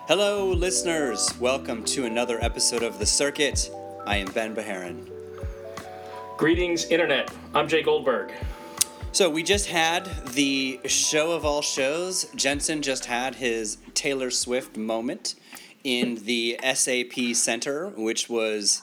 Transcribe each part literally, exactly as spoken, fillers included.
Hello, listeners. Welcome to another episode of The Circuit. I am Ben Beharin. Greetings, Internet. I'm Jay Goldberg. So we just had the show of all shows. Jensen just had his Taylor Swift moment in the S A P Center, which was,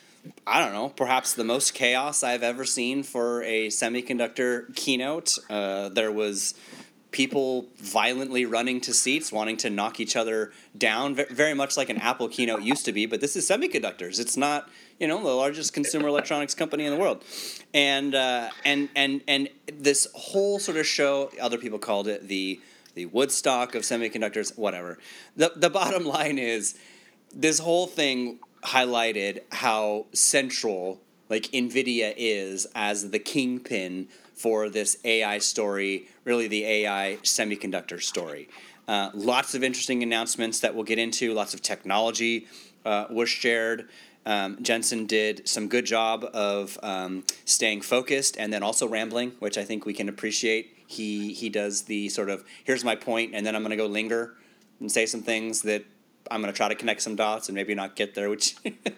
I don't know, perhaps the most chaos I've ever seen for a semiconductor keynote. Uh, there was people violently running to seats, wanting to knock each other down, very much like an Apple keynote used to be, but this is semiconductors. It's not, you know, the largest consumer electronics company in the world. And uh, and and and this whole sort of show, other people called it the the Woodstock of semiconductors, whatever. The the bottom line is this whole thing highlighted how central like NVIDIA is as the kingpin for this A I story, really the A I semiconductor story. Uh, lots of interesting announcements that we'll get into, lots of technology uh, was shared. Um, Jensen did some good job of um, staying focused and then also rambling, which I think we can appreciate. He he does the sort of, here's my point, and then I'm going to go linger and say some things that I'm going to try to connect some dots and maybe not get there, which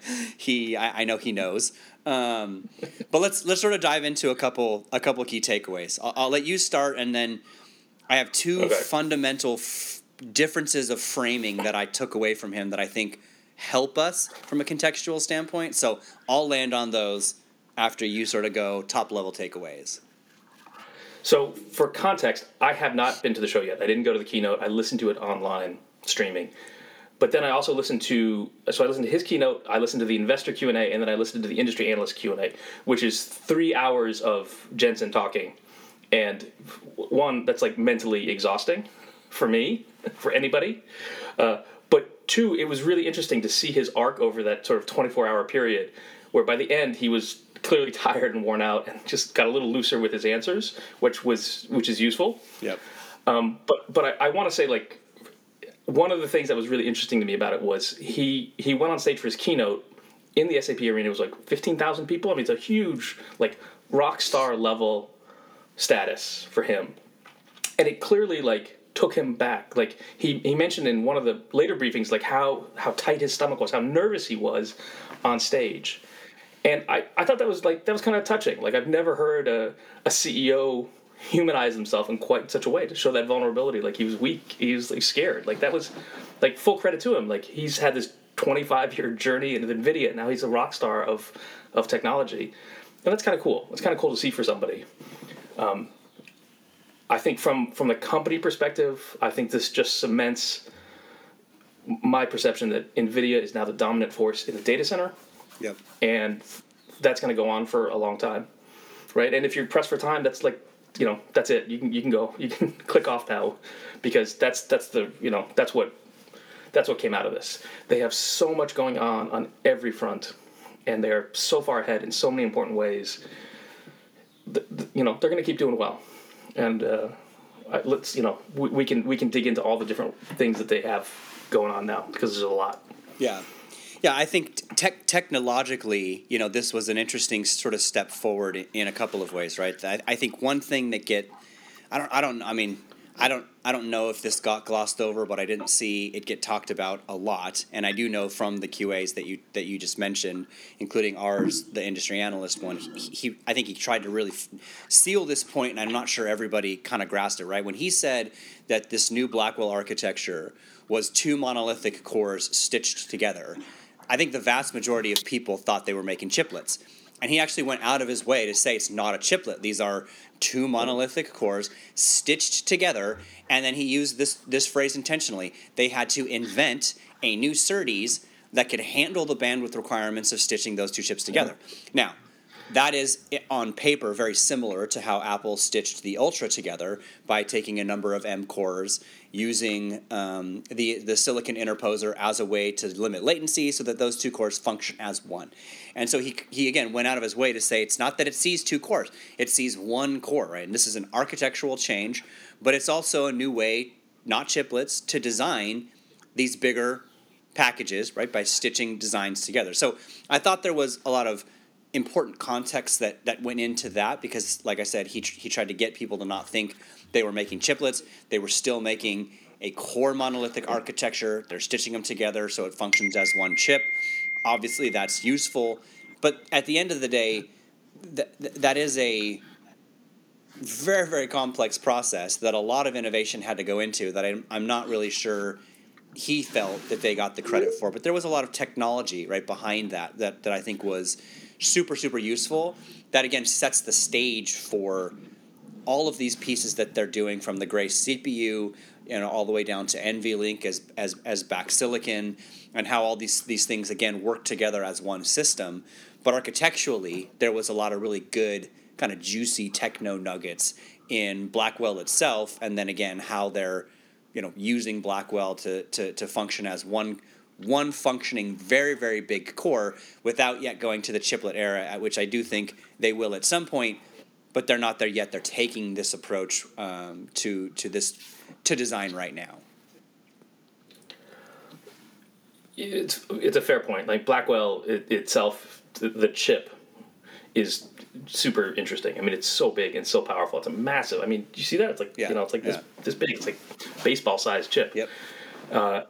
he I, I know he knows. Um, but let's let's sort of dive into a couple a couple key takeaways. I'll, I'll let you start, and then I have two Okay. fundamental f- differences of framing that I took away from him that I think help us from a contextual standpoint. So I'll land on those after you sort of go top level takeaways. So, for context, I have not been to the show yet. I didn't go to the keynote. I listened to it online streaming. But then I also listened to, so I listened to his keynote, I listened to the investor Q and A, and then I listened to the industry analyst Q and A, which is three hours of Jensen talking. And one, that's like mentally exhausting for me, for anybody. Uh, but two, it was really interesting to see his arc over that sort of twenty-four hour period, where by the end he was clearly tired and worn out and just got a little looser with his answers, which was which is useful. Yep. Um, but but I, I want to say, like, one of the things that was really interesting to me about it was he he went on stage for his keynote in the S A P arena. It was like fifteen thousand people. I mean, it's a huge, like, rock star level status for him. And it clearly, like, took him back. Like, he, he mentioned in one of the later briefings, like, how, how tight his stomach was, how nervous he was on stage. And I, I thought that was, like, that was kind of touching. Like, I've never heard a, a C E O humanize himself in quite such a way to show that vulnerability. Like, he was weak, he was, like, scared. Like, that was, like, full credit to him. Like, he's had this twenty-five year journey into NVIDIA, and now he's a rock star of of technology. And that's kind of cool. It's kind of cool to see for somebody. Um, I think from from the company perspective, I think this just cements my perception that NVIDIA is now the dominant force in the data center. Yep. And that's going to go on for a long time, right? And if you're pressed for time, that's like, you know, that's it. You can you can go. You can click off now, because that's that's the you know that's what that's what came out of this. They have so much going on on every front, and they're so far ahead in so many important ways. The, the, you know, they're going to keep doing well, and uh, I- let's you know we, we can we can dig into all the different things that they have going on now, because there's a lot. Yeah. Yeah, I think tech technologically, you know, this was an interesting sort of step forward in, in a couple of ways, right? I, I think one thing that get, I don't, I don't, I mean, I don't, I don't know if this got glossed over, but I didn't see it get talked about a lot, and I do know from the Q As that you that you just mentioned, including ours, the industry analyst one. He, he I think he tried to really f- seal this point, and I'm not sure everybody kind of grasped it, right? When he said that this new Blackwell architecture was two monolithic cores stitched together, I think the vast majority of people thought they were making chiplets. And he actually went out of his way to say it's not a chiplet. These are two monolithic cores stitched together. And then he used this, this phrase intentionally. They had to invent a new SerDes that could handle the bandwidth requirements of stitching those two chips together. Now, that is, on paper, very similar to how Apple stitched the Ultra together by taking a number of M cores, using um, the, the silicon interposer as a way to limit latency so that those two cores function as one. And so he, he again, went out of his way to say it's not that it sees two cores, it sees one core, right? And this is an architectural change, but it's also a new way, not chiplets, to design these bigger packages, right, by stitching designs together. So I thought there was a lot of important context that, that went into that, because, like I said, he he tried to get people to not think they were making chiplets. They were still making a core monolithic architecture. They're stitching them together so it functions as one chip. Obviously, that's useful. But at the end of the day, th- th- that is a very, very complex process that a lot of innovation had to go into that I'm, I'm not really sure he felt that they got the credit for. But there was a lot of technology right behind that that, that I think was super, super useful. That, again, sets the stage for all of these pieces that they're doing, from the Grace C P U, you know, all the way down to NVLink as as as back silicon, and how all these these things again work together as one system. But architecturally, there was a lot of really good kind of juicy techno nuggets in Blackwell itself, and then again how they're, you know, using Blackwell to to to function as one one functioning very, very big core without yet going to the chiplet era, at which I do think they will at some point. But they're not there yet. They're taking this approach um, to to this to design right now. It's it's a fair point. Like Blackwell it, itself, the, the chip is super interesting. I mean, it's so big and so powerful. It's a massive. I mean, do you see that? It's like Yeah. you know, it's like this Yeah. this big. It's like baseball sized chip. Yep. Uh,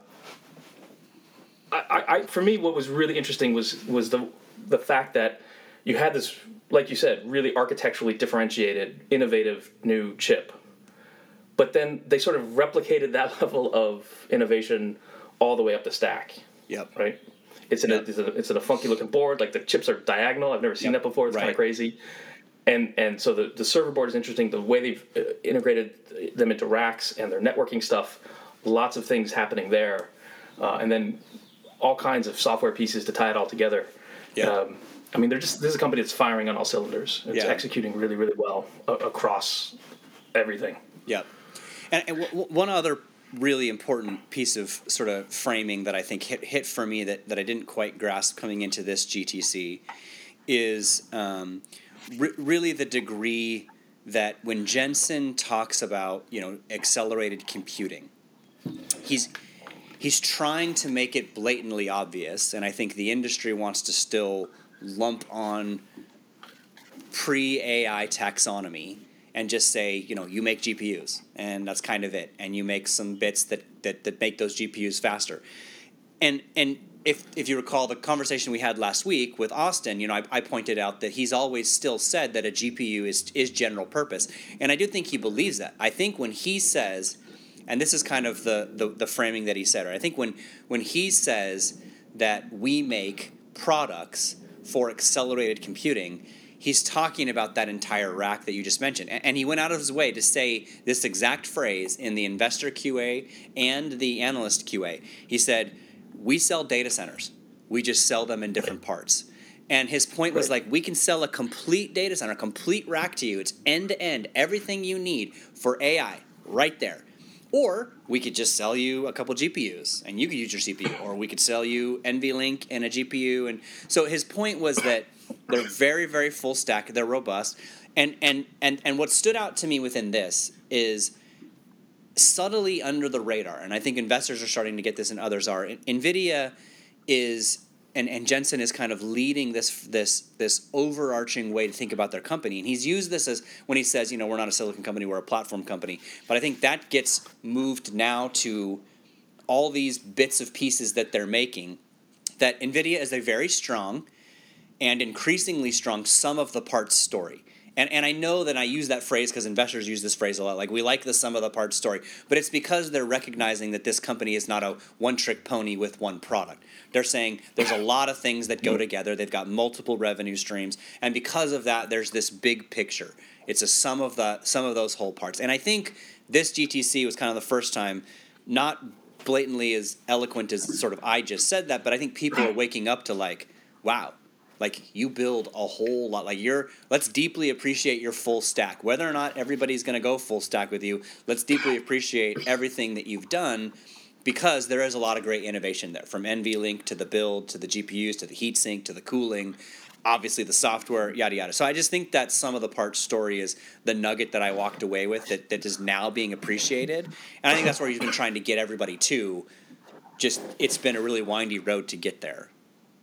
I, I for me, what was really interesting was was the the fact that you had this, like you said, really architecturally differentiated, innovative new chip. But then they sort of replicated that level of innovation all the way up the stack. Yep. Right? It's in, Yep. a, it's, in a, it's in a funky looking board. Like the chips are diagonal. I've never seen Yep. that before. It's Right. kind of crazy. And and so the, the server board is interesting. The way they've uh, integrated them into racks and their networking stuff, lots of things happening there. Uh, and then all kinds of software pieces to tie it all together. Yeah. Um, I mean, they're just this is a company that's firing on all cylinders. It's Yeah. executing really, really well uh, across everything. Yep. And, and w- w- one other really important piece of sort of framing that I think hit hit for me that, that I didn't quite grasp coming into this G T C is um, re- really the degree that when Jensen talks about, you know, accelerated computing, he's he's trying to make it blatantly obvious, and I think the industry wants to still lump on pre-A I taxonomy and just say, you know, you make G P Us, and that's kind of it, and you make some bits that, that, that make those G P Us faster. And and if if you recall the conversation we had last week with Austin, you know, I, I pointed out that he's always still said that a G P U is is general purpose, and I do think he believes that. I think when he says, and this is kind of the the, the framing that he said, right? I think when when he says that we make products for accelerated computing, he's talking about that entire rack that you just mentioned. And he went out of his way to say this exact phrase in the investor Q A and the analyst Q A. He said, we sell data centers. We just sell them in different parts. And his point was Right. like, we can sell a complete data center, a complete rack to you. It's end-to-end, everything you need for A I right there. Or we could just sell you a couple G P Us, and you could use your C P U. Or we could sell you NVLink and a G P U. And so his point was that they're very, very full stack. They're robust. And and and and what stood out to me within this is subtly under the radar, and I think investors are starting to get this, and others are. NVIDIA is, and, and Jensen is kind of leading this this this overarching way to think about their company. And he's used this as when he says, you know, we're not a silicon company, we're a platform company. But I think that gets moved now to all these bits of pieces that they're making, that NVIDIA is a very strong and increasingly strong sum of the parts story. And and I know that I use that phrase because investors use this phrase a lot, like we like the sum of the parts story, but it's because they're recognizing that this company is not a one-trick pony with one product. They're saying there's a lot of things that go together. They've got multiple revenue streams, and because of that, there's this big picture. It's a sum of the sum of those whole parts. And I think this G T C was kind of the first time, not blatantly as eloquent as sort of I just said that, but I think people are waking up to like, wow. Like, you build a whole lot. Like, you're, let's deeply appreciate your full stack. Whether or not everybody's going to go full stack with you, let's deeply appreciate everything that you've done, because there is a lot of great innovation there, from NVLink to the build to the G P Us to the heatsink to the cooling, obviously the software, yada, yada. So I just think that some of the parts story is the nugget that I walked away with that, that is now being appreciated. And I think that's where he's been trying to get everybody to. Just, it's been a really windy road to get there.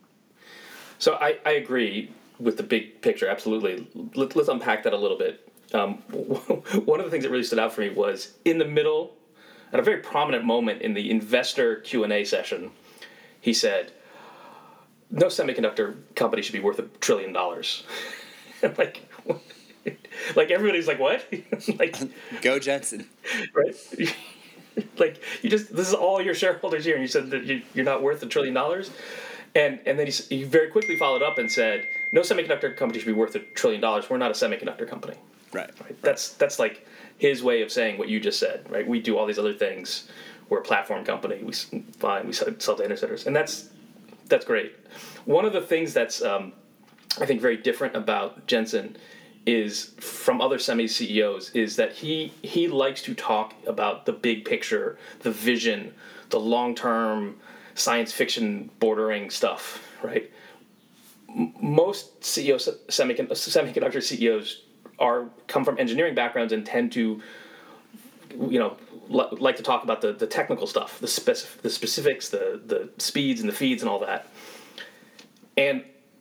So I, I agree with the big picture, absolutely. Let, let's unpack that a little bit. Um, one of the things that really stood out for me was in the middle, at a very prominent moment in the investor Q and A session, he said, "No semiconductor company should be worth a trillion dollars." like, like everybody's like, "What?" like, go Jensen, right? like you just this is all your shareholders here, and you said that you, you're not worth a trillion dollars, and and then he, he very quickly followed up and said, "No semiconductor company should be worth a trillion dollars. We're not a semiconductor company." Right. right. right. That's that's like his way of saying what you just said. Right. We do all these other things. We're a platform company. We fine. We sell data centers, and that's that's great. One of the things that's um, I think very different about Jensen is from other semi C E Os is that he he likes to talk about the big picture, the vision, the long term science fiction bordering stuff. Right. M- most C E Os, semicon- semiconductor C E Os, are come from engineering backgrounds and tend to, you know, li- like to talk about the, the technical stuff, the spec- the specifics, the the speeds and the feeds and all that. And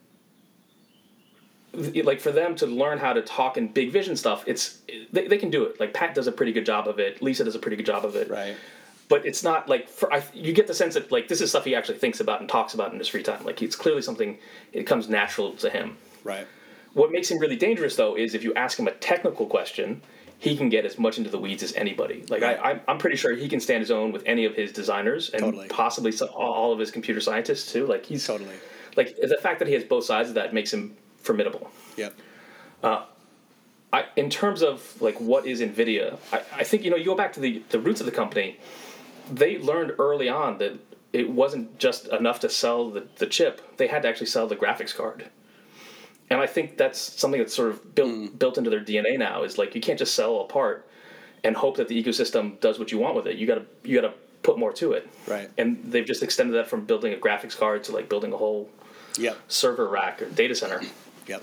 like for them to learn how to talk in big vision stuff, it's they, they can do it. Like Pat does a pretty good job of it. Lisa does a pretty good job of it. Right. But it's not like for, I, you get the sense that like this is stuff he actually thinks about and talks about in his free time. Like it's clearly something it comes natural to him. Right. What makes him really dangerous though is if you ask him a technical question, he can get as much into the weeds as anybody. Like right. I, I'm pretty sure he can stand his own with any of his designers and totally. possibly some, all of his computer scientists too. Like he's totally like the fact that he has both sides of that makes him formidable. Yep. Uh, I, in terms of like what is NVIDIA, I, I think you know you go back to the, the roots of the company. They learned early on that it wasn't just enough to sell the, the chip; they had to actually sell the graphics card. And I think that's something that's sort of built mm. built into their D N A now. Is like you can't just sell a part and hope that the ecosystem does what you want with it. You got to you got to put more to it. Right. And they've just extended that from building a graphics card to like building a whole yep. server rack or data center. Yep.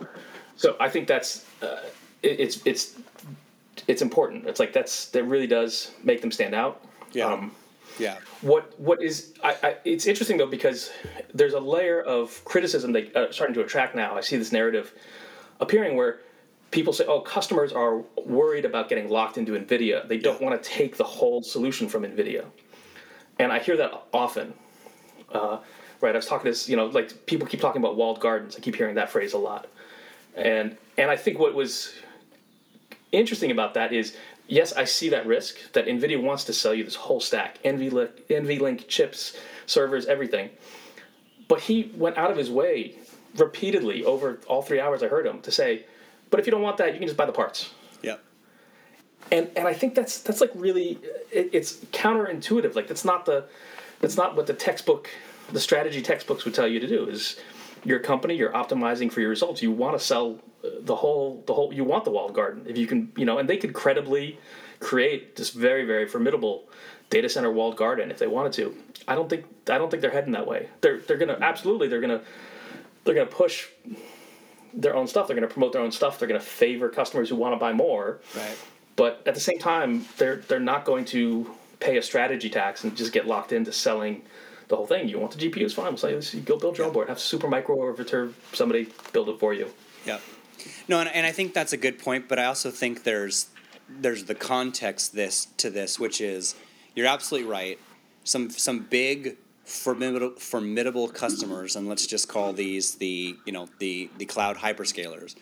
So I think that's uh, it, it's it's it's important. It's like that's that really does make them stand out. Yeah. Um, yeah. What what is I, I, it's interesting though because there's a layer of criticism that uh, starting to attract now. I see this narrative appearing where people say, "Oh, customers are worried about getting locked into NVIDIA. They don't yeah. want to take the whole solution from NVIDIA," and I hear that often. Uh, right, I was talking to this, you know, like people keep talking about walled gardens. I keep hearing that phrase a lot, and and I think what was interesting about that is. Yes, I see that risk, that NVIDIA wants to sell you this whole stack, NVLink, NVLink chips, servers, everything. But he went out of his way repeatedly over all three hours I heard him to say, but if you don't want that, you can just buy the parts. Yep. And and I think that's that's like really, it, it's counterintuitive. Like that's not the, that's not what the textbook, the strategy textbooks would tell you to do is your company, you're optimizing for your results. You want to sell the whole, the whole, you want the walled garden. If you can, you know, and they could credibly create this very, very formidable data center walled garden if they wanted to. I don't think, I don't think they're heading that way. They're, they're going to, absolutely, they're going to, they're going to push their own stuff. They're going to promote their own stuff. They're going to favor customers who want to buy more. Right. But at the same time, they're, they're not going to pay a strategy tax and just get locked into selling the whole thing. You want the G P Us, fine. We'll say, let's go build your own board. Have Supermicro or Viterb, somebody build it for you. Yeah. No, and, and I think that's a good point, but I also think there's there's the context this to this, which is you're absolutely right. Some some big formidable formidable customers, and let's just call these the you know the the cloud hyperscalers.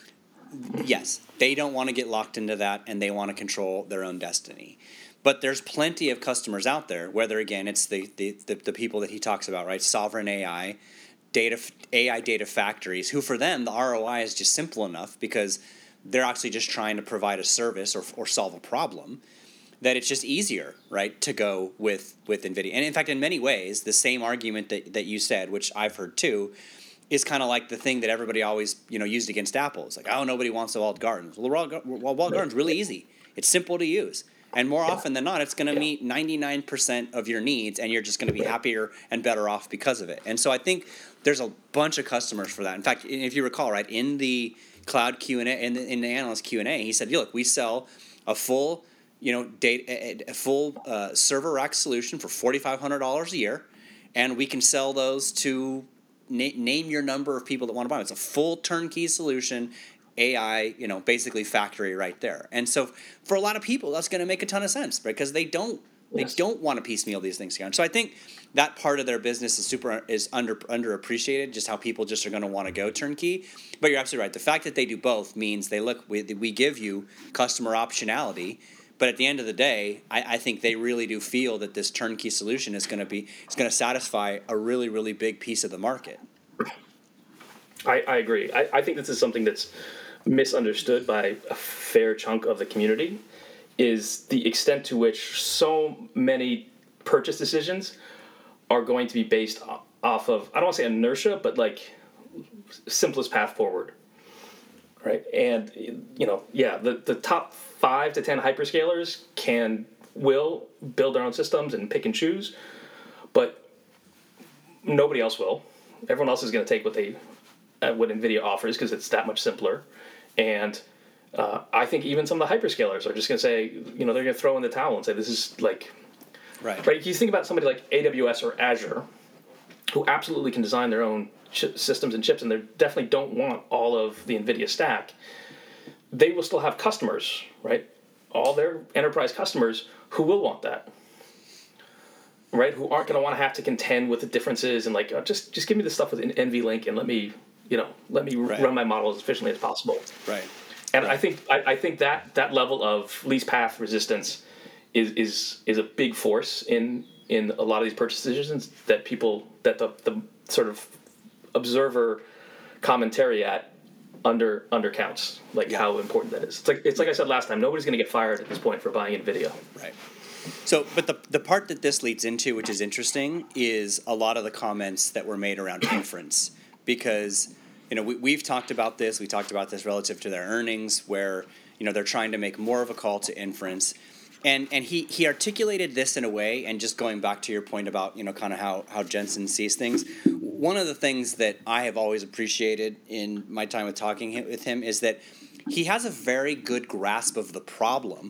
Yes, they don't want to get locked into that, and they want to control their own destiny. But there's plenty of customers out there, whether, again, it's the, the, the, the people that he talks about, right? Sovereign A I, data A I data factories, who for them, the R O I is just simple enough because they're actually just trying to provide a service or, or solve a problem that it's just easier, right, to go with, with NVIDIA. And in fact, in many ways, the same argument that, that you said, which I've heard too, is kind of like the thing that everybody always you know used against Apple. It's like, oh, nobody wants a walled garden. Well, the walled, walled garden's really easy. It's simple to use. And more often than not, it's going to yeah. meet ninety-nine percent of your needs, and you're just going to be happier and better off because of it. And so I think there's a bunch of customers for that. In fact, if you recall, right, in the cloud Q and A, in the, in the analyst Q and A, he said, look, we sell a full, you know, data, a full uh, server rack solution for forty-five hundred dollars a year, and we can sell those to na- name your number of people that want to buy them. It's a full turnkey solution. A I, you know, basically factory right there. And so for a lot of people, that's going to make a ton of sense because they don't they Yes. don't want to piecemeal these things together. So I think that part of their business is super is under underappreciated. Just how people just are going to want to go turnkey. But you're absolutely right. The fact that they do both means they look we, we give you customer optionality. But at the end of the day, I, I think they really do feel that this turnkey solution is going to be is going to satisfy a really really big piece of the market. I, I agree. I, I think this is something that's misunderstood by a fair chunk of the community, is the extent to which so many purchase decisions are going to be based off of, I don't want to say inertia, but like simplest path forward, right? And, you know, yeah, the, the top five to ten hyperscalers can, will build their own systems and pick and choose, but nobody else will. Everyone else is going to take what they, uh, what NVIDIA offers because it's that much simpler. And uh, I think even some of the hyperscalers are just going to say, you know, they're going to throw in the towel and say, this is like, right. Right. You think about somebody like A W S or Azure, who absolutely can design their own ch- systems and chips, and they definitely don't want all of the NVIDIA stack. They will still have customers, right? All their enterprise customers who will want that, right? Who aren't going to want to have to contend with the differences and like, oh, just just give me the stuff with NVLink and let me, you know, let me right. run my model as efficiently as possible. Right. And right. I think I, I think that that level of least path resistance is is is a big force in in a lot of these purchase decisions that people that the the sort of observer commentary at under undercounts, like yeah. how important that is. It's like it's like I said last time, nobody's going to get fired at this point for buying NVIDIA. Right. So, but the the part that this leads into, which is interesting, is a lot of the comments that were made around inference, because you know we we've talked about this. We talked about this relative to their earnings, where you know they're trying to make more of a call to inference. And and he, he articulated this in a way, and just going back to your point about, you know, kind of how, how Jensen sees things, one of the things that I have always appreciated in my time with talking with him is that he has a very good grasp of the problem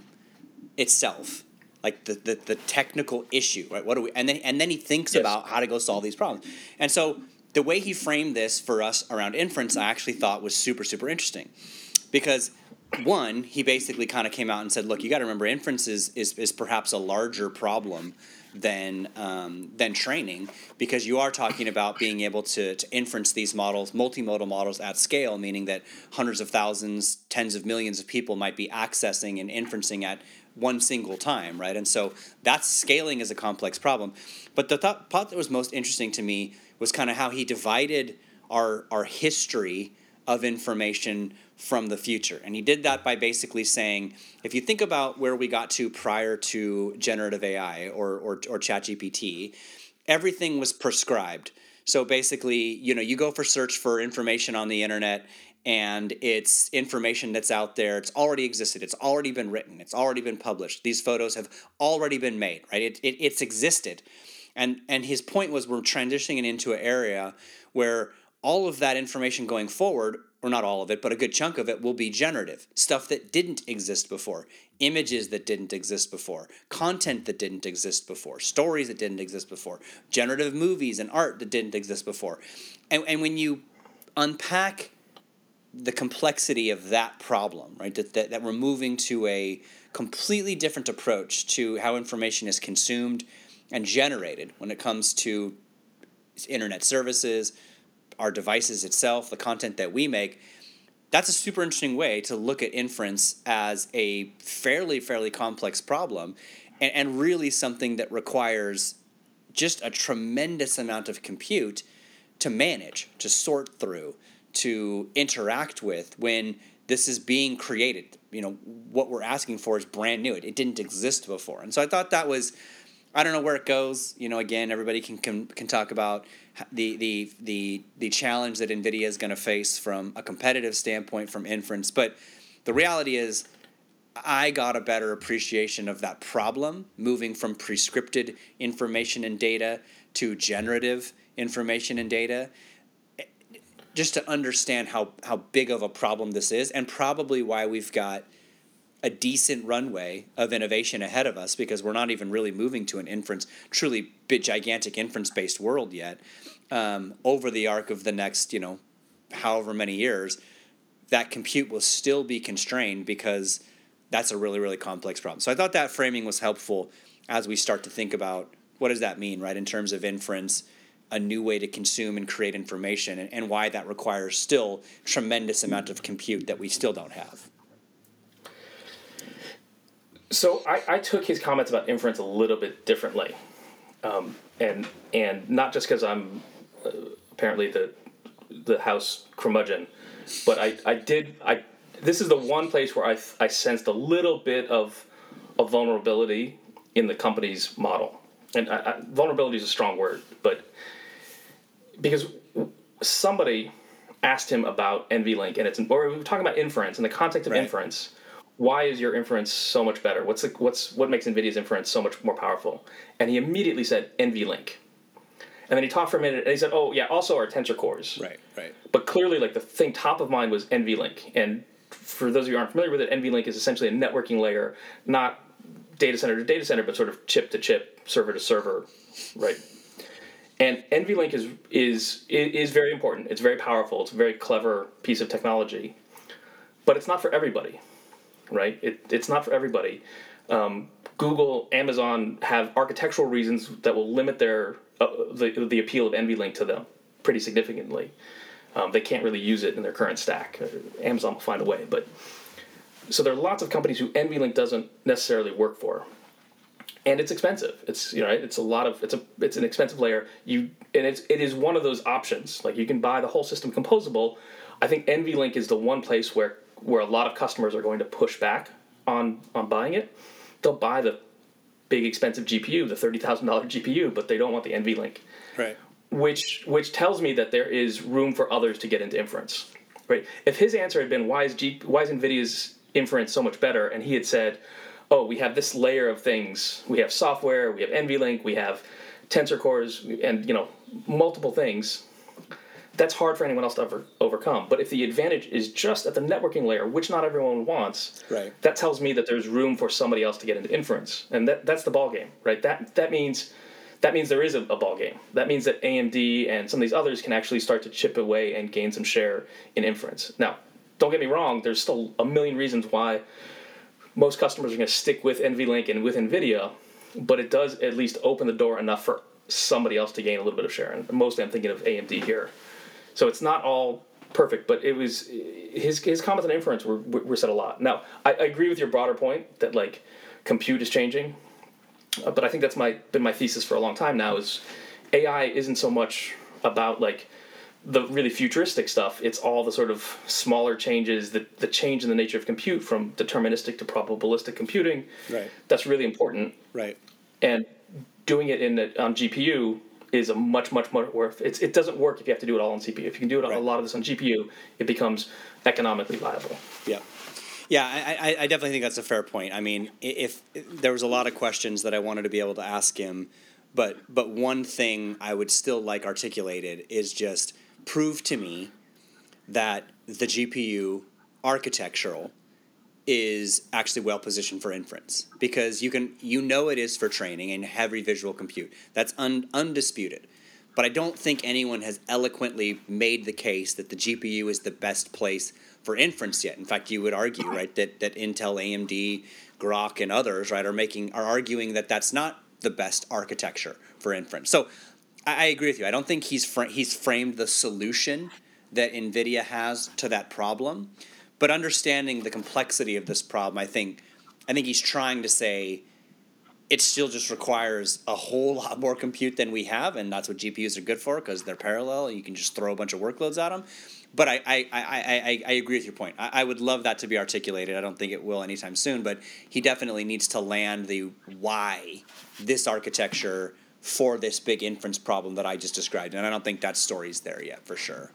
itself, like the, the, the technical issue, right? What do we, and then and then he thinks Yes. about how to go solve these problems. And so the way he framed this for us around inference, I actually thought was super, super interesting, because one, he basically kind of came out and said, look, you got to remember inference is, is, is perhaps a larger problem than um, than training, because you are talking about being able to, to inference these models, multimodal models at scale, meaning that hundreds of thousands, tens of millions of people might be accessing and inferencing at one single time, right? And so that's scaling is a complex problem. But the thought, part that was most interesting to me was kind of how he divided our our history of information from the future. And he did that by basically saying, if you think about where we got to prior to generative A I or, or, or ChatGPT, everything was prescribed. So basically, you know, you go for search for information on the internet, and it's information that's out there. It's already existed. It's already been written. It's already been published. These photos have already been made, right? It, it, it's existed. And, and his point was we're transitioning into an area where all of that information going forward, or not all of it, but a good chunk of it, will be generative. Stuff that didn't exist before, images that didn't exist before, content that didn't exist before, stories that didn't exist before, generative movies and art that didn't exist before. And, and when you unpack the complexity of that problem, right, that, that, that we're moving to a completely different approach to how information is consumed and generated when it comes to internet services, our devices itself, the content that we make, that's a super interesting way to look at inference as a fairly, fairly complex problem, and, and really something that requires just a tremendous amount of compute to manage, to sort through, to interact with when this is being created. You know, what we're asking for is brand new. It, it didn't exist before. And so I thought that was, I don't know where it goes. You know, again, everybody can can, can talk about the the the the challenge that NVIDIA is going to face from a competitive standpoint from inference. But the reality is, I got a better appreciation of that problem, moving from prescripted information and data to generative information and data, just to understand how, how big of a problem this is, and probably why we've got a decent runway of innovation ahead of us, because we're not even really moving to an inference, truly big, gigantic inference-based world yet. Um, over the arc of the next, you know, however many years, that compute will still be constrained because that's a really, really complex problem. So I thought that framing was helpful as we start to think about what does that mean, right, in terms of inference, a new way to consume and create information, and, and why that requires still tremendous amount of compute that we still don't have. So I, I took his comments about inference a little bit differently, um, and and not just because I'm uh, apparently the the House curmudgeon, but I, I did I this is the one place where I I sensed a little bit of of vulnerability in the company's model, and I, I, vulnerability is a strong word, but because somebody asked him about NVLink, and it's or we were talking about inference in the context of right. inference. Why is your inference so much better? What's the, what's what makes NVIDIA's inference so much more powerful? And he immediately said NVLink. And then he talked for a minute, and he said, "Oh yeah, also our tensor cores." Right, right. But clearly, like the thing top of mind was NVLink. And for those of you who aren't familiar with it, NVLink is essentially a networking layer, not data center to data center, but sort of chip to chip, server to server, right? And NVLink is is is very important. It's very powerful. It's a very clever piece of technology, but it's not for everybody. Right? It, it's not for everybody. Um, Google, Amazon have architectural reasons that will limit their uh, the the appeal of NVLink to them pretty significantly. Um, they can't really use it in their current stack. Amazon will find a way, but so there are lots of companies who NVLink doesn't necessarily work for, and it's expensive. It's you know it's a lot of it's a it's an expensive layer. You and it's it is one of those options. Like you can buy the whole system composable. I think NVLink is the one place where. where a lot of customers are going to push back on, on buying it. They'll buy the big expensive G P U, the thirty thousand dollars G P U, but they don't want the NVLink. Right. Which which tells me that there is room for others to get into inference. Right? If his answer had been, why is, G, why is NVIDIA's inference so much better, and he had said, oh, we have this layer of things. We have software, we have NVLink, we have tensor cores, and you know multiple things. That's hard for anyone else to ever overcome. But if the advantage is just at the networking layer, which not everyone wants, right. that tells me that there's room for somebody else to get into inference, and that that's the ball game, right? That that means that means there is a, a ball game. That means that A M D and some of these others can actually start to chip away and gain some share in inference. Now, don't get me wrong. There's still a million reasons why most customers are going to stick with NVLink and with NVIDIA, but it does at least open the door enough for somebody else to gain a little bit of share. And mostly, I'm thinking of A M D here. So it's not all perfect, but it was his his comments on inference were were said a lot. Now, I, I agree with your broader point that like compute is changing, uh, but I think that's my been my thesis for a long time now. Is A I isn't so much about like the really futuristic stuff. It's all the sort of smaller changes, the the change in the nature of compute from deterministic to probabilistic computing. Right. That's really important. Right. And doing it in a, on G P U is a much, much more worth. It's, it doesn't work if you have to do it all on C P U. If you can do it right. a lot of this on G P U, it becomes economically viable. Yeah. Yeah, I, I, I definitely think that's a fair point. I mean, if, if there was a lot of questions that I wanted to be able to ask him, but but one thing I would still like articulated is just prove to me that the G P U architectural is actually well positioned for inference, because you can you know it is for training and heavy visual compute. That's un, undisputed. But I don't think anyone has eloquently made the case that the G P U is the best place for inference yet. In fact, you would argue, right, that that Intel, A M D, Groq, and others, right, are making are arguing that that's not the best architecture for inference. So I, I agree with you. I don't think he's fr- he's framed the solution that NVIDIA has to that problem. But understanding the complexity of this problem, I think, I think he's trying to say it still just requires a whole lot more compute than we have, and that's what G P Us are good for because they're parallel. You can just throw a bunch of workloads at them. But I, I, I, I, I agree with your point. I, I would love that to be articulated. I don't think it will anytime soon, but he definitely needs to land the why this architecture for this big inference problem that I just described, and I don't think that story's there yet for sure.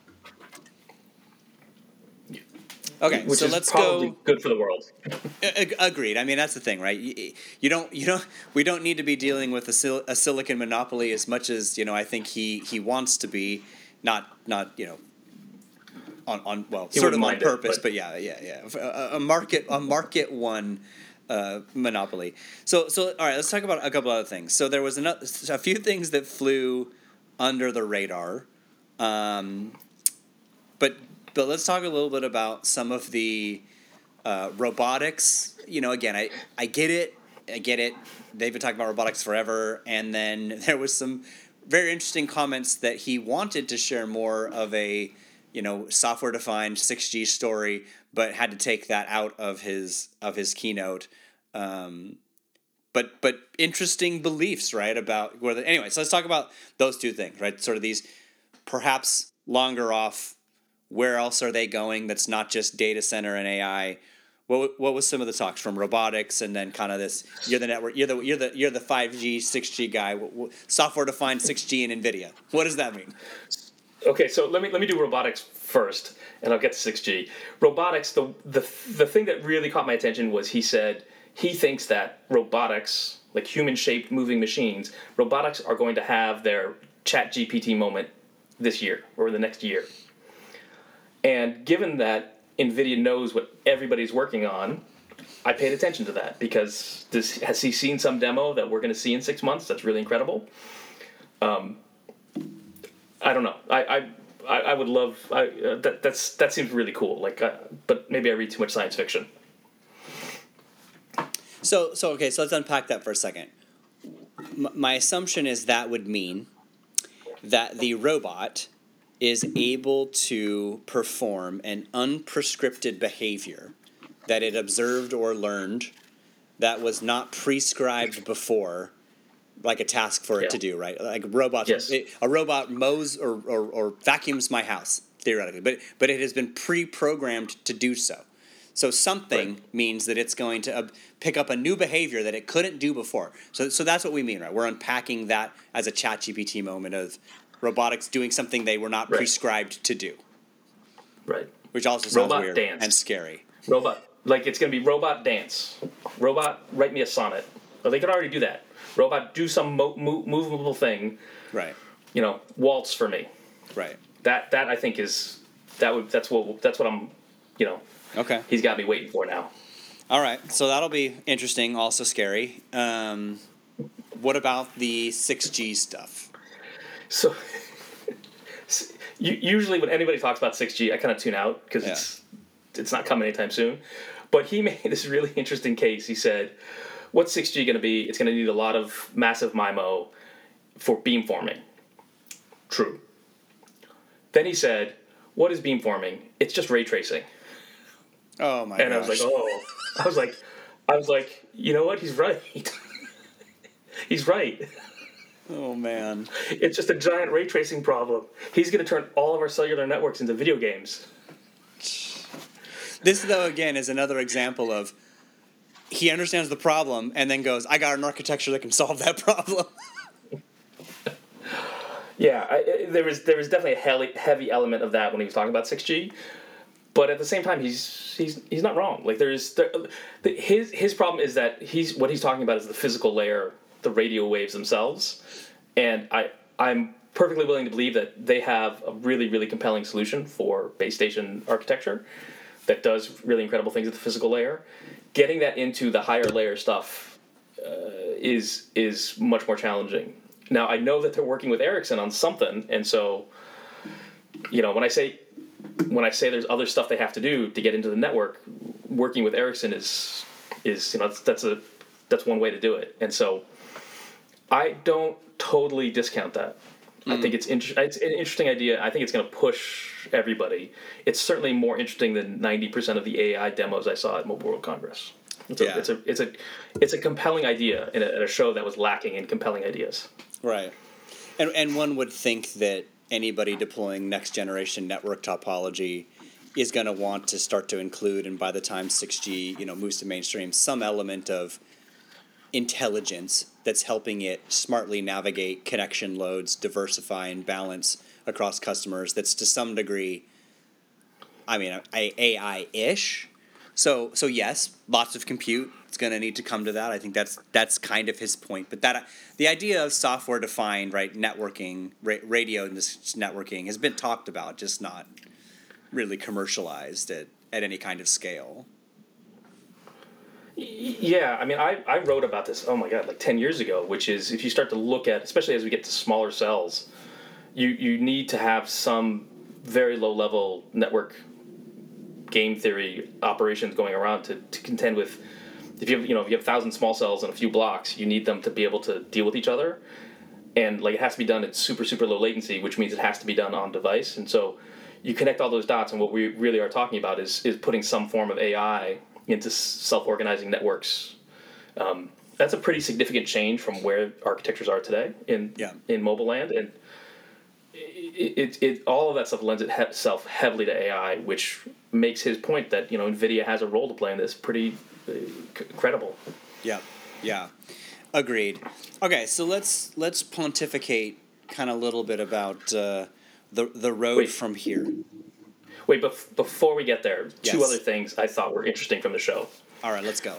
Okay, Which so is let's probably go. good for the world. Agreed. I mean, that's the thing, right? You, you don't, you don't, we don't need to be dealing with a, sil- a silicon monopoly as much as you know. I think he, he wants to be, not not you know, on, on well, He sort of on mind it, purpose, but- but yeah, yeah, yeah, a, a market a market one uh, monopoly. So so all right, let's talk about a couple other things. So there was another, a few things that flew under the radar, um, but. But let's talk a little bit about some of the uh, robotics. You know, again, I, I get it. I get it. They've been talking about robotics forever. And then there was some very interesting comments that he wanted to share more of a, you know, software-defined six G story, but had to take that out of his of his keynote. Um, but but interesting beliefs, right? About whether anyway. So let's talk about those two things, right? Sort of these perhaps longer off. Where else are they going? That's not just data center and A I. What what was some of the talks from robotics and then kind of this? You're the network. You're the you're the you're the five G six G guy. Software defined six G in NVIDIA. What does that mean? Okay, so let me let me do robotics first, and I'll get to six G. Robotics. The the the thing that really caught my attention was he said he thinks that robotics, like human shaped moving machines, robotics are going to have their Chat G P T moment this year or the next year. And given that NVIDIA knows what everybody's working on, I paid attention to that because this, has he seen some demo that we're going to see in six months that's really incredible? Um, I don't know. I I, I would love I, uh, that. That's that seems really cool. Like, uh, but maybe I read too much science fiction. So so okay. So let's unpack that for a second. M- my assumption is that would mean that the robot is able to perform an unprescripted behavior that it observed or learned that was not prescribed before, like a task for it yeah. to do, right? Like robots, yes. it, a robot mows or, or, or vacuums my house, theoretically, but but it has been pre-programmed to do so. So something right. means that it's going to uh, pick up a new behavior that it couldn't do before. So so that's what we mean, right? We're unpacking that as a ChatGPT moment of robotics doing something they were not right. prescribed to do. Right. Which also sounds robot weird dance. and scary. Robot. Like, it's going to be robot dance. Robot, write me a sonnet. Well, they could already do that. Robot, do some mo- mo- movable thing. Right. You know, waltz for me. Right. That, that I think is, that would, that's what, that's what I'm, you know. Okay. He's got me waiting for now. All right. So that'll be interesting, also scary. Um, what about the six G stuff? So, usually when anybody talks about six G, I kind of tune out because yeah. it's it's not coming anytime soon. But he made this really interesting case. He said, what's six G going to be? It's going to need a lot of massive MIMO for beamforming. True. Then he said, what is beamforming? It's just ray tracing. Oh my and gosh. I was like, oh. I was like, I was like, you know what? He's right. He's right. Oh, man. It's just a giant ray tracing problem. He's going to turn all of our cellular networks into video games. This, though, again, is another example of he understands the problem and then goes, I got an architecture that can solve that problem. yeah, I, there was there was definitely a heavy, heavy element of that when he was talking about six G. But at the same time, he's he's he's not wrong. Like there's there, the, his his problem is that he's what he's talking about is the physical layer, the radio waves themselves, and I I'm perfectly willing to believe that they have a really really compelling solution for base station architecture that does really incredible things at the physical layer. Getting that into the higher layer stuff uh, is is much more challenging. Now I know that they're working with Ericsson on something, and so you know when I say. When I say there's other stuff they have to do to get into the network, working with Ericsson is is you know that's, that's a that's one way to do it, and so I don't totally discount that. Mm. I think it's inter- it's an interesting idea. I think it's going to push everybody. It's certainly more interesting than ninety percent of the A I demos I saw at Mobile World Congress. It's a, yeah. it's a it's a it's a compelling idea in a, at a show that was lacking in compelling ideas. Right, and and one would think that anybody deploying next generation network topology is going to want to start to include, and by the time six G you know moves to mainstream, some element of intelligence that's helping it smartly navigate connection loads, diversify and balance across customers. That's to some degree, I mean, A I-ish. So so yes, lots of compute. It's going to need to come to that. I think that's that's kind of his point. But that the idea of software defined right networking, ra- radio and this networking has been talked about, just not really commercialized at, at any kind of scale. Yeah, I mean, I, I wrote about this, oh my God, like ten years ago, which is if you start to look at, especially as we get to smaller cells, you, you need to have some very low level network game theory operations going around to, to contend with. If you have, you know, if you have a thousand small cells and a few blocks, you need them to be able to deal with each other, and like it has to be done at super super low latency, which means it has to be done on device. And so, you connect all those dots, and what we really are talking about is is putting some form of A I into self organizing networks. Um, that's a pretty significant change from where architectures are today in yeah. in mobile land, and it, it, it all of that stuff lends itself heavily to A I, which makes his point that you know NVIDIA has a role to play in this pretty uh, c- credible. Yeah, yeah, agreed. Okay, so let's let's pontificate kind of a little bit about uh, the the road Wait. from here. Wait, but before we get there, two Yes. other things I thought were interesting from the show. All right, let's go.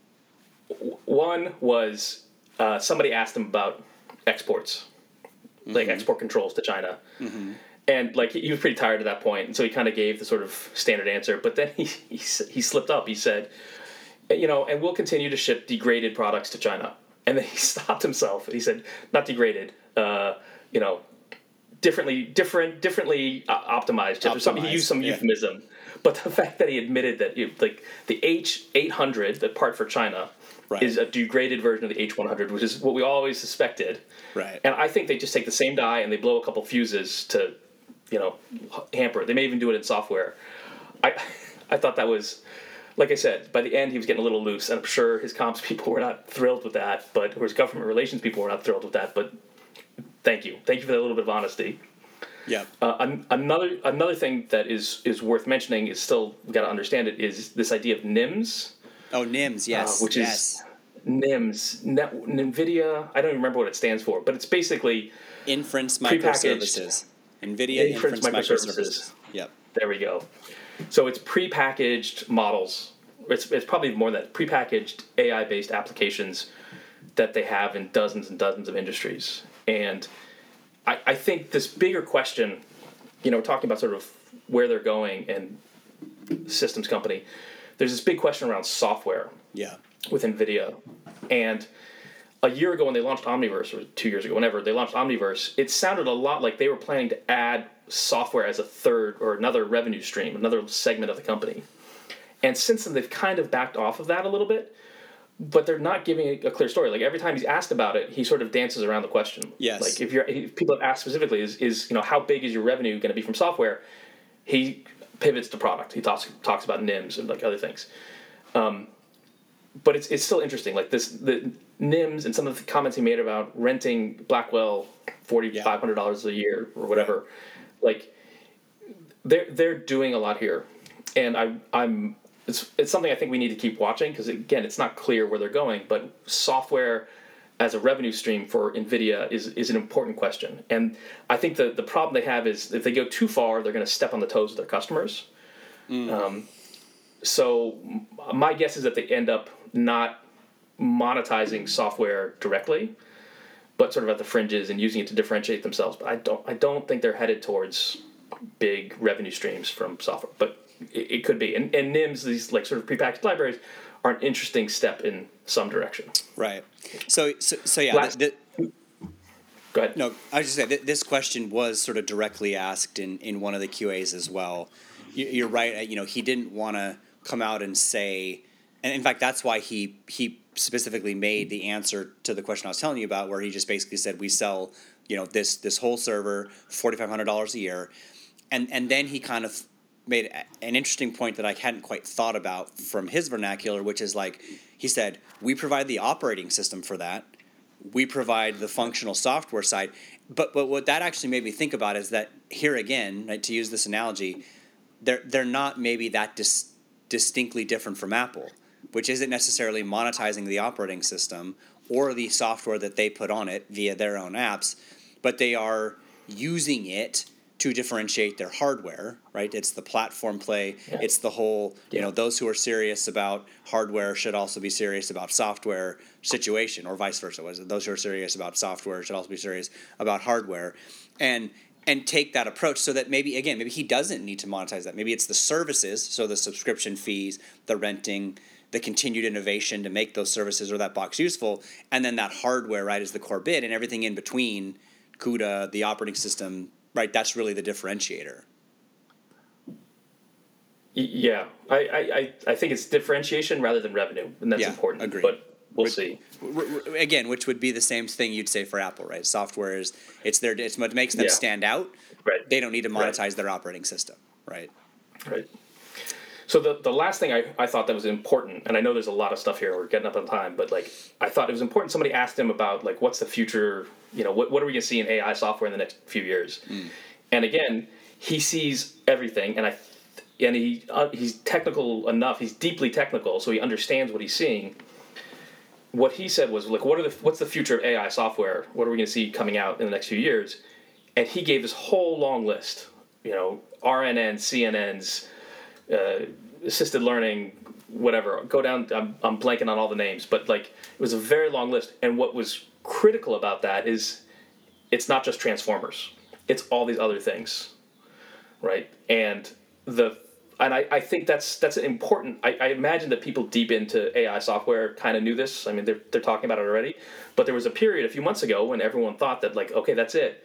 One was uh, somebody asked him about exports, mm-hmm. like export controls to China. Mm-hmm. And like he was pretty tired at that point, and so he kind of gave the sort of standard answer. But then he, he he slipped up. He said, you know, and we'll continue to ship degraded products to China. And then he stopped himself. He said, not degraded, uh, you know, differently, different, differently uh, optimized. Optimized. Some, he used some yeah. euphemism. But the fact that he admitted that, it, like, the H eight hundred, the part for China, right. is a degraded version of the H one hundred, which is what we always suspected. Right. And I think they just take the same die and they blow a couple fuses to, you know, hamper it. They may even do it in software. I, I thought that was, like I said, by the end he was getting a little loose, and I'm sure his comms people were not thrilled with that, but or his government relations people were not thrilled with that. But thank you, thank you for that little bit of honesty. Yeah. Uh, an, another another thing that is is worth mentioning is still we got to understand it is this idea of N I M S. Oh, N I M S, yes, uh, which yes. is N I M S, Net, NVIDIA. I don't even remember what it stands for, but it's basically Inference Microservices. NVIDIA Inference, Inference Microservices. Microservices. Yep. There we go. So it's prepackaged models. It's it's probably more than that. Prepackaged A I-based applications that they have in dozens and dozens of industries. And I, I think this bigger question, you know, talking about sort of where they're going and systems company, there's this big question around software. Yeah. With NVIDIA. And a year ago when they launched Omniverse, or two years ago, whenever they launched Omniverse, it sounded a lot like they were planning to add software as a third or another revenue stream, another segment of the company. And since then, they've kind of backed off of that a little bit, but they're not giving a, a clear story. Like every time he's asked about it, he sort of dances around the question. Yes. Like if you're, if people have asked specifically, is, is you know how big is your revenue going to be from software? He pivots to product. He talks talks about N I M S and like other things. Um, but it's it's still interesting. Like this, the N I M S and some of the comments he made about renting Blackwell forty five hundred dollars a year or whatever. Like they're they're doing a lot here, and I I'm it's it's something I think we need to keep watching because again it's not clear where they're going. But software as a revenue stream for NVIDIA is is an important question, and I think the the problem they have is if they go too far, they're going to step on the toes of their customers. Mm. Um, so my guess is that they end up not monetizing software directly, but sort of at the fringes and using it to differentiate themselves. But I don't I don't think they're headed towards big revenue streams from software. But it, it could be. And, and N I M S, these like sort of prepackaged libraries, are an interesting step in some direction. Right. So so, so yeah. Last, the, the, go ahead. No, I was just saying th- this question was sort of directly asked in, in one of the Q As as well. You, you're right. You know, he didn't want to come out and say, and in fact, that's why he he specifically made the answer to the question I was telling you about, where he just basically said, we sell, you know, this this whole server forty-five hundred dollars a year, and and then he kind of made an interesting point that I hadn't quite thought about from his vernacular, which is like he said, we provide the operating system for that, we provide the functional software side, but but what that actually made me think about is that here again, right, to use this analogy, they're they're not maybe that dis- distinctly different from Apple, which isn't necessarily monetizing the operating system or the software that they put on it via their own apps, but they are using it to differentiate their hardware, right? It's the platform play. Yeah. It's the whole, you yeah. know, those who are serious about hardware should also be serious about software situation, or vice versa. Was it? Those who are serious about software should also be serious about hardware. And and take that approach so that maybe, again, maybe he doesn't need to monetize that. Maybe it's the services, so the subscription fees, the renting, the continued innovation to make those services or that box useful, and then that hardware, right, is the core bit, and everything in between, CUDA, the operating system, right, that's really the differentiator. Yeah, I, I, I I think it's differentiation rather than revenue, and that's Yeah, important. agreed. But we'll Which- see. r- r- Again, which would be the same thing you'd say for Apple, right? Software is it's their it's what makes them Yeah. stand out. Right. They don't need to Right. monetize their operating system, right? Right. So the the last thing I, I thought that was important, and I know there's a lot of stuff here, we're getting up on time, but like I thought it was important. Somebody asked him about like what's the future, you know, what what are we gonna see in A I software in the next few years? And again, he sees everything, and I and he uh, he's technical enough. He's deeply technical, so he understands what he's seeing. What he said was like, what are the what's the future of A I software? What are we gonna see coming out in the next few years? And he gave this whole long list, you know, R N Ns, C N Ns. Uh, assisted learning, whatever. Go down. I'm, I'm blanking on all the names, but like it was a very long list. And what was critical about that is, it's not just transformers. It's all these other things, right? And the and I, I think that's that's important. I, I imagine that people deep into A I software kind of knew this. I mean, they're they're talking about it already. But there was a period a few months ago when everyone thought that like, okay, that's it.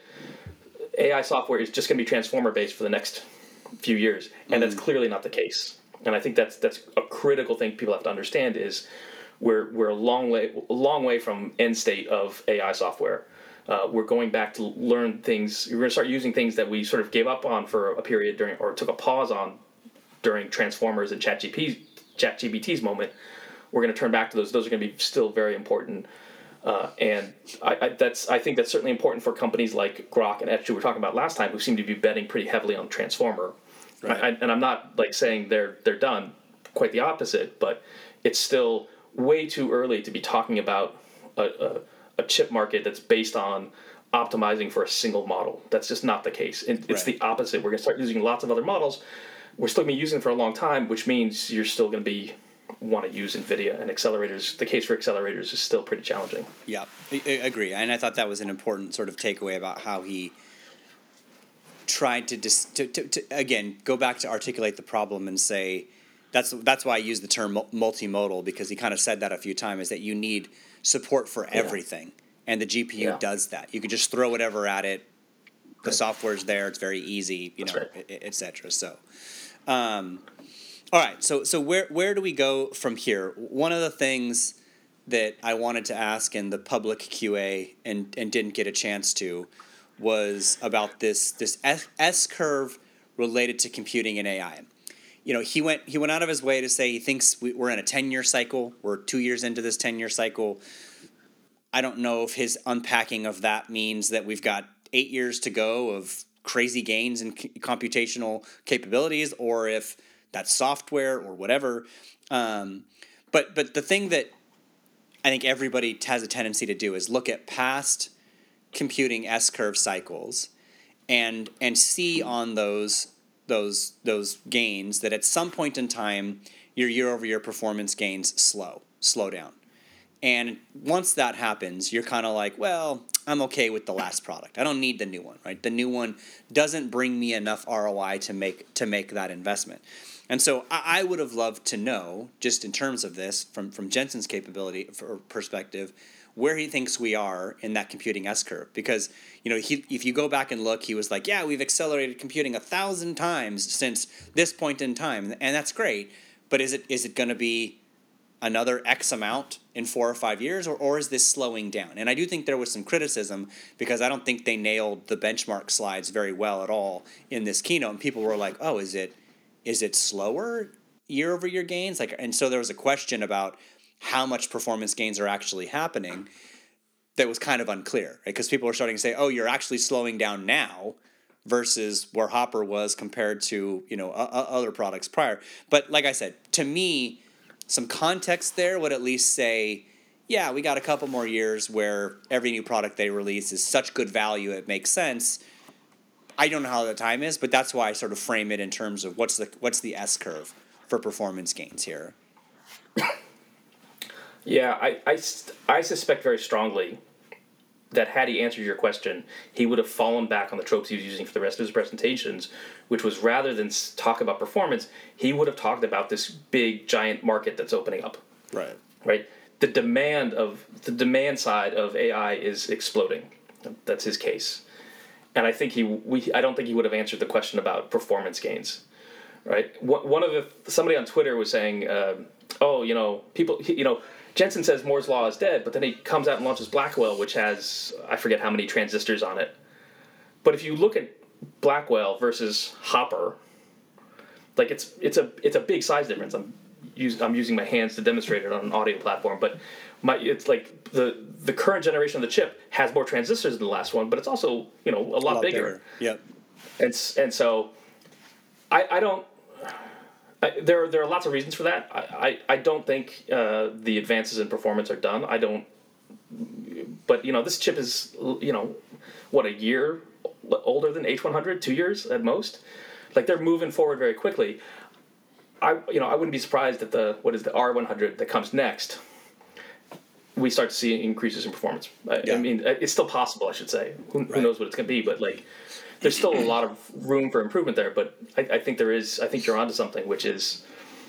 A I software is just going to be transformer based for the next few years, and that's clearly not the case. And I think that's that's a critical thing people have to understand is we're we're a long way a long way from end state of A I software. Uh, we're going back to learn things. We're going to start using things that we sort of gave up on for a period during, or took a pause on during Transformers and ChatGPT, ChatGPT's moment. We're going to turn back to those. Those are going to be still very important. Uh, and I, I, that's I think that's certainly important for companies like Grok and Etch, who we were talking about last time, who seem to be betting pretty heavily on Transformer. Right. I, and I'm not like saying they're they're done. Quite the opposite. But it's still way too early to be talking about a, a, a chip market that's based on optimizing for a single model. That's just not the case. It, it's Right. the opposite. We're going to start using lots of other models. We're still going to be using them for a long time, which means you're still going to be want to use NVIDIA and accelerators. The case for accelerators is still pretty challenging. Yeah, I, I agree. And I thought that was an important sort of takeaway about how he tried to, dis- to, to, to again, go back to articulate the problem and say, that's that's why I use the term mul- multimodal, because he kind of said that a few times, is that you need support for everything. And the G P U Yeah. does that. You can just throw whatever at it. The software's there. It's very easy, you know, That's right. et, et cetera. So, um, all right. So, so where where do we go from here? One of the things that I wanted to ask in the public Q A and, and didn't get a chance to was about this this S, S curve related to computing and A I. You know, he went he went out of his way to say he thinks we, we're in a ten-year cycle. We're two years into this ten-year cycle. I don't know if his unpacking of that means that we've got eight years to go of crazy gains in c- computational capabilities, or if that's software or whatever. Um, but but the thing that I think everybody has a tendency to do is look at past computing S-curve cycles and and see on those those those gains that at some point in time your year-over-year performance gains slow, slow down. And once that happens, you're kind of like, well, I'm okay with the last product. I don't need the new one, right? The new one doesn't bring me enough R O I to make to make that investment. And so I, I would have loved to know, just in terms of this, from, from Jensen's capability or perspective, where he thinks we are in that computing S-curve. Because, you know, he, if you go back and look, he was like, yeah, we've accelerated computing a thousand times since this point in time. And that's great. But is it is it going to be another X amount in four or five years, or, or is this slowing down? And I do think there was some criticism because I don't think they nailed the benchmark slides very well at all in this keynote. And people were like, oh, is it is it slower year over year gains? Like, and so there was a question about how much performance gains are actually happening that was kind of unclear, right? Because people were starting to say, oh, you're actually slowing down now versus where Hopper was compared to, you know, uh, other products prior. But like I said, to me, some context there would at least say, yeah, we got a couple more years where every new product they release is such good value it makes sense. I don't know how the time is, but that's why I sort of frame it in terms of what's the what's the S curve for performance gains here. Yeah, I, I, I suspect very strongly that had he answered your question, he would have fallen back on the tropes he was using for the rest of his presentations, which was rather than talk about performance, he would have talked about this big, giant market that's opening up. Right. Right? The demand of the demand side of A I is exploding. That's his case. And I think he we I don't think he would have answered the question about performance gains. right? One of the somebody on Twitter was saying, uh, "Oh, you know, people, you know, Jensen says Moore's law is dead, but then he comes out and launches Blackwell, which has I forget how many transistors on it. But if you look at Blackwell versus Hopper, like it's it's a it's a big size difference. I'm use, I'm using my hands to demonstrate it on an audio platform, but my it's like the the current generation of the chip has more transistors than the last one, but it's also you know a lot, a lot bigger. bigger. Yep. And and so I I don't. I, there, there are lots of reasons for that. I, I, I don't think uh, the advances in performance are done. I don't, but you know, this chip is you know, what a year older than H one hundred, two years at most. Like they're moving forward very quickly. I, you know, I wouldn't be surprised that the what is the R one hundred that comes next. We start to see increases in performance. I, yeah. I mean, it's still possible, I should say. Who, right. who knows what it's going to be? But like. There's still a lot of room for improvement there, but I, I think there is. I think you're onto something, which is,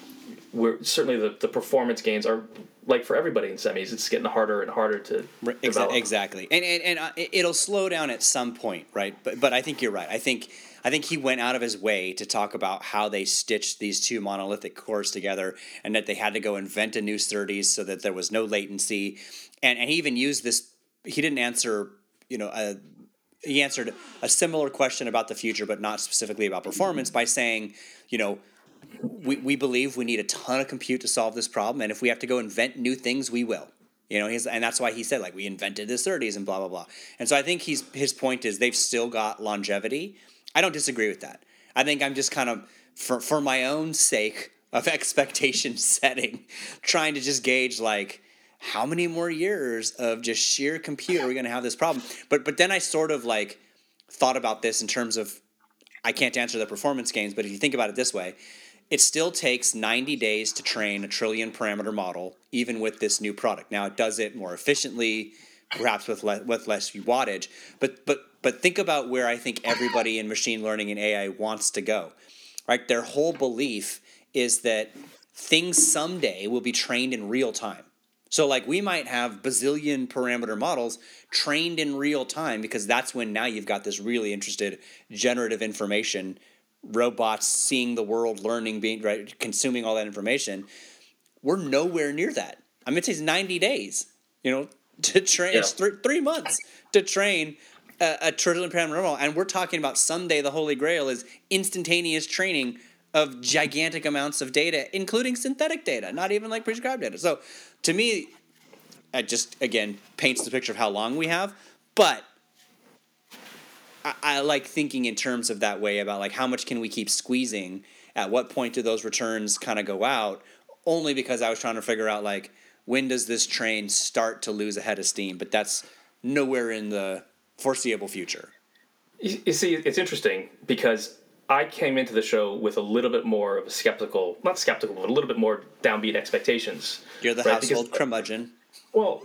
we're certainly the, the performance gains are like for everybody in semis. It's getting harder and harder to develop. Exactly, and and, and uh, it'll slow down at some point, right? But but I think you're right. I think I think he went out of his way to talk about how they stitched these two monolithic cores together, and that they had to go invent a new SerDes so that there was no latency, and and he even used this. He didn't answer, you know, a. He answered a similar question about the future, but not specifically about performance, by saying, you know, we, we believe we need a ton of compute to solve this problem, and if we have to go invent new things, we will. You know, his, and that's why he said, like, we invented the SerDes and blah, blah, blah. And so I think he's his point is they've still got longevity. I don't disagree with that. I think I'm just kind of, for, for my own sake of expectation setting, trying to just gauge, like, how many more years of just sheer compute are we going to have this problem? But but then I sort of like thought about this in terms of, I can't answer the performance gains, but if you think about it this way, it still takes ninety days to train a trillion parameter model, even with this new product. Now it does it more efficiently, perhaps with le- with less wattage. But but but think about where I think everybody in machine learning and A I wants to go, right? Their whole belief is that things someday will be trained in real time. So, like, we might have bazillion parameter models trained in real time, because that's when now you've got this really interested generative information, robots seeing the world, learning, being right, consuming all that information. We're nowhere near that. I mean, it takes ninety days, you know, to train. Yeah. It's th- three months to train a, a trillion parameter model, and we're talking about someday the Holy Grail is instantaneous training of gigantic amounts of data, including synthetic data, not even like prescribed data. So to me, it just, again, paints the picture of how long we have. But I, I like thinking in terms of that way about like how much can we keep squeezing? At what point do those returns kind of go out? Only because I was trying to figure out like when does this train start to lose a head of steam? But that's nowhere in the foreseeable future. You, you see, it's interesting because I came into the show with a little bit more of a skeptical, not skeptical, but a little bit more downbeat expectations. You're the right? household because, curmudgeon. Well,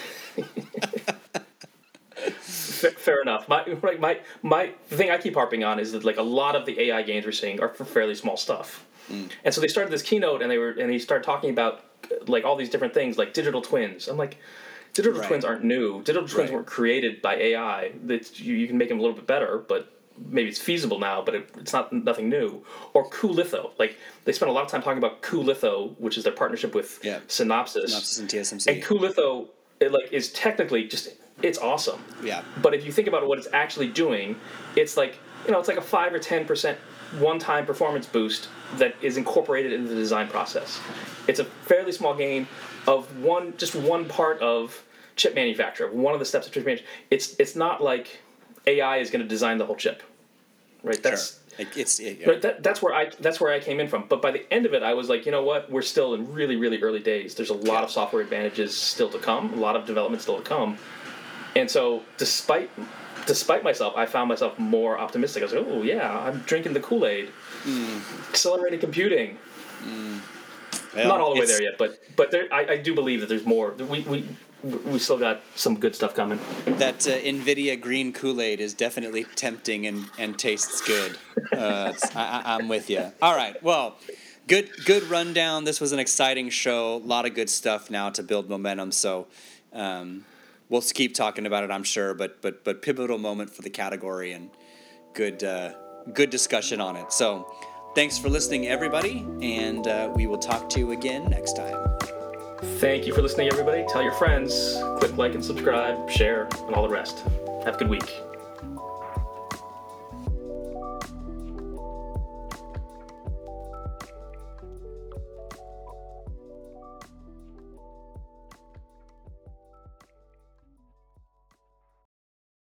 fair, fair enough. My, like my my the thing I keep harping on is that like a lot of the A I gains we're seeing are for fairly small stuff. Mm. And so they started this keynote and they were and he started talking about like all these different things like digital twins. I'm like, digital right. twins aren't new. Digital twins right. weren't created by A I. That you, you can make them a little bit better, but maybe it's feasible now, but it, it's not nothing new. Or cuLitho. Like, they spent a lot of time talking about cuLitho, which is their partnership with yeah. Synopsys. Synopsys and T S M C. And cuLitho, it, like, is technically just, it's awesome. Yeah. But if you think about what it's actually doing, it's like, you know, it's like a five or ten percent one-time performance boost that is incorporated into the design process. It's a fairly small gain of one, just one part of chip manufacture, one of the steps of chip manufacture. It's, it's not like A I is going to design the whole chip, right? That's sure. it's it, yeah. right, that, that's where I that's where I came in from. But by the end of it, I was like, you know what? We're still in really really early days. There's a lot yeah. of software advantages still to come, a lot of development still to come. And so, despite despite myself, I found myself more optimistic. I was like, oh yeah, I'm drinking the Kool-Aid. Mm. Accelerated computing. Mm. Well, not all the way there yet, but but there, I, I do believe that there's more. We we. We still got some good stuff coming. That uh, NVIDIA green Kool-Aid is definitely tempting and, and tastes good. Uh, I, I'm with you. All right. Well, good good rundown. This was an exciting show. A lot of good stuff now to build momentum. So um, we'll keep talking about it, I'm sure. But but but pivotal moment for the category and good uh, good discussion on it. So thanks for listening, everybody, and uh, we will talk to you again next time. Thank you for listening, everybody. Tell your friends. Click like and subscribe, share, and all the rest. Have a good week.